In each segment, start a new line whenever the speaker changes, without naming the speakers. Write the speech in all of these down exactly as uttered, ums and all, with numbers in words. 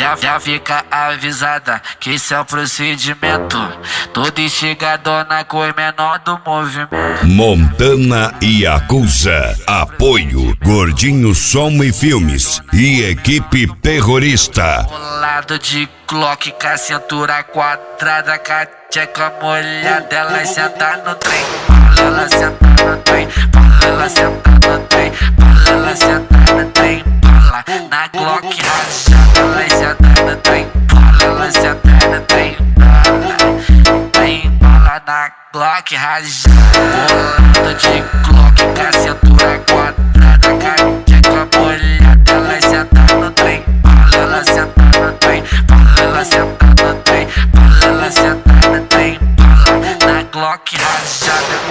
Já, já fica avisada que isso é o procedimento. Toda instigadona com o menor do movimento.
Montana e Acusa. Apoio Gordinho Som e Filmes e equipe terrorista.
O lado de Glock com a cintura quadrada, com a tcheca molhada. Ela senta no trem, ela senta no trem, ela senta no trem, ela senta no trem, na Glock rachada. Ela senta no trem, ela senta no trem, tem bala na Glock rachada. O lado de Glock com a cintura quadrada, com a tcheca molhada. Ela senta no trem, ela senta no trem, ela senta no trem, ela senta no trem, na Glock rachada.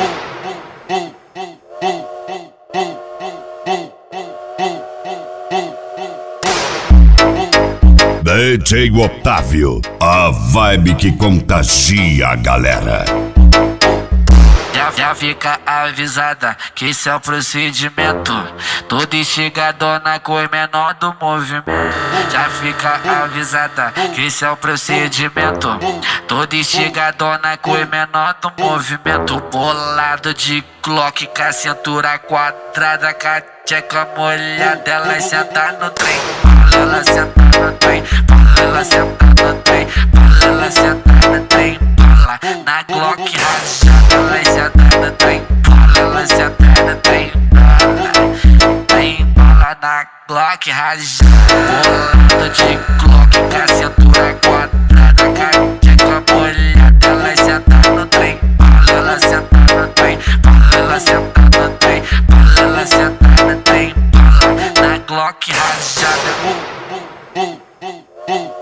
D J Otávio, a vibe que contagia a galera.
Já, já fica avisada que isso é o procedimento. Toda instigadona com o menor do movimento. Já fica avisada que isso é o procedimento. Toda instigadona com o menor do movimento. Bolado de Glock com a cintura quadrada, com a tcheca molhada. Ela senta no trem, ela senta no trem, ela senta no trem, ela senta no trem, na Glock rachada. Ela senta no trem, ela senta no trem, tem bala na Glock rachada. Bolado de Glock com a cintura quadrada, com a tcheca molhada. Ela senta no trem, ela senta no trem, ela senta no trem, ela senta no trem, na Glock rachada.